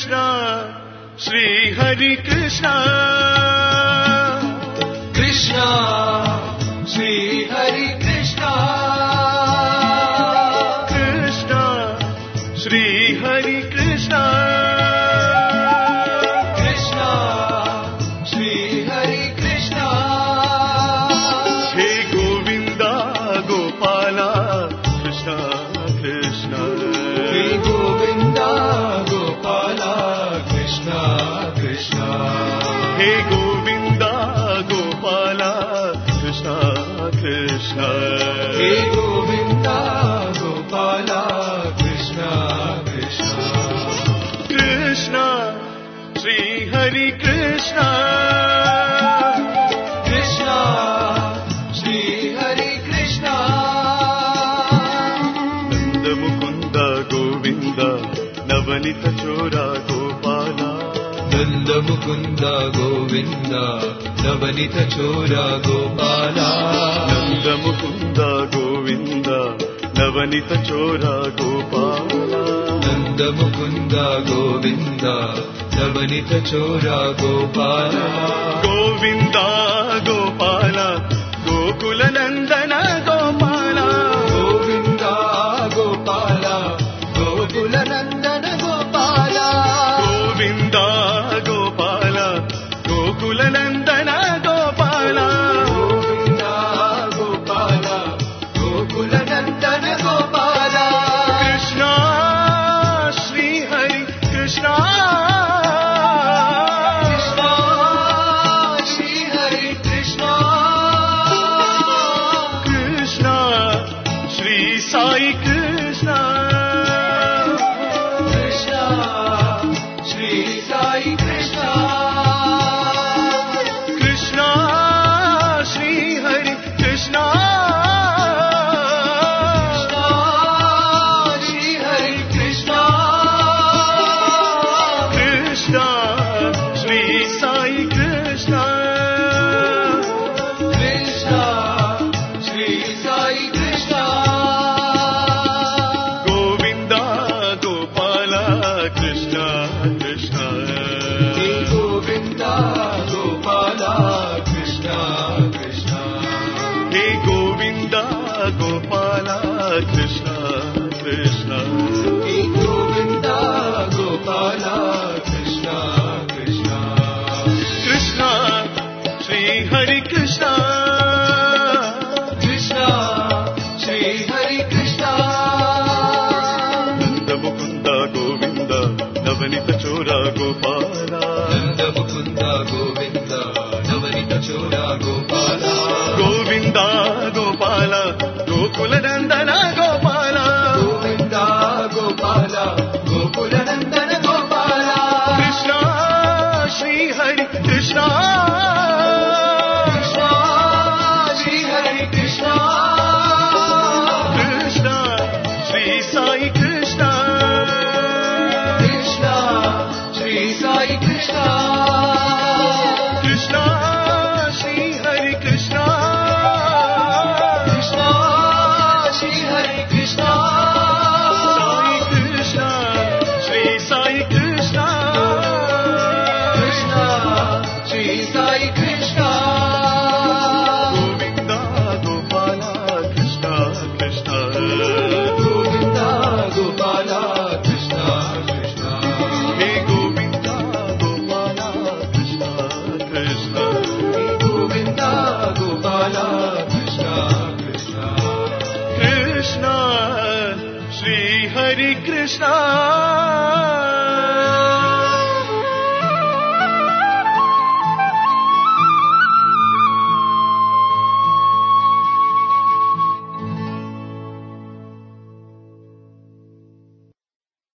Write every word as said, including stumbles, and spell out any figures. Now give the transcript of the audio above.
Krishna, Shri Hari Krishna, Krishna, Shri Hari Krishna, Krishna, Shri Hari Krishna, Krishna, Shri Hari Krishna. Hey Govinda Gopala, Krishna Krishna, Hey Govinda Gopala, Krishna Krishna. Hey Govinda Gopala, Krishna Krishna, Hey Govinda Gopala, Krishna Krishna. Krishna, Shri Hari Krishna, Krishna, Shri Hari Krishna. Nanda Mukunda Govinda, Navanita Chora Gopala, Nanda Mukunda Govinda, Navanita Chora Gopala. Nanda Mukunda Govinda, Navanita Chora Gopala, Nanda Mukunda Govinda, Navanita Chora Gopala. Govinda Gopala, Gokula Nandana Gopala, Govinda Gopala, Gokula Nandana Gopala. Govinda Gopala, Gokula Nandana Gopala, Govinda Gopala, Gokula Nandana Gopala. Krishna, Shri Hari Krishna, Krishna, Shri Hari Krishna. Krishna, Shri Sai Krishna, Krishna, Shri Sai Krishna. Krishna, Shri Hari Krishna, Krishna, Shri Hari Krishna. Krishna, Shri Sai Krishna, Krishna, Shri Sai Krishna. Govinda Gopala, Krishna Krishna, Hey Govinda Gopala, Krishna Krishna. Hey Govinda Gopala, Krishna Krishna, Hey Govinda Gopala, Krishna Krishna. Krishna, Shri Hari Krishna, Krishna, Shri Hari Krishna. Nanda Mukunda Govinda, Navanita Chora Gopala, Nanda Mukunda Govinda, Navanita Chora Gopala. Govinda Gopala, Gokula Nandana Gopala, Govinda Gopala, Gokula Nandana Gopala. Krishna, Shri Hari Krishna, Krishna, Shri Hari Krishna. Krishna, Shri Sai Krishna, Krishna, Shri Sai Krishna. Krishna, Shri Hari Krishna, Krishna, Shri Hari Krishna. Sai Krishna, Shri Sai Krishna, Krishna, Shri Sai Krishna. Govinda Gopala, Krishna Krishna, Govinda Gopala, Krishna Krishna. Hey Govinda Gopala, Krishna Krishna, Govinda Gopala, Krishna Krishna. Krishna, Shri Hari Krishna,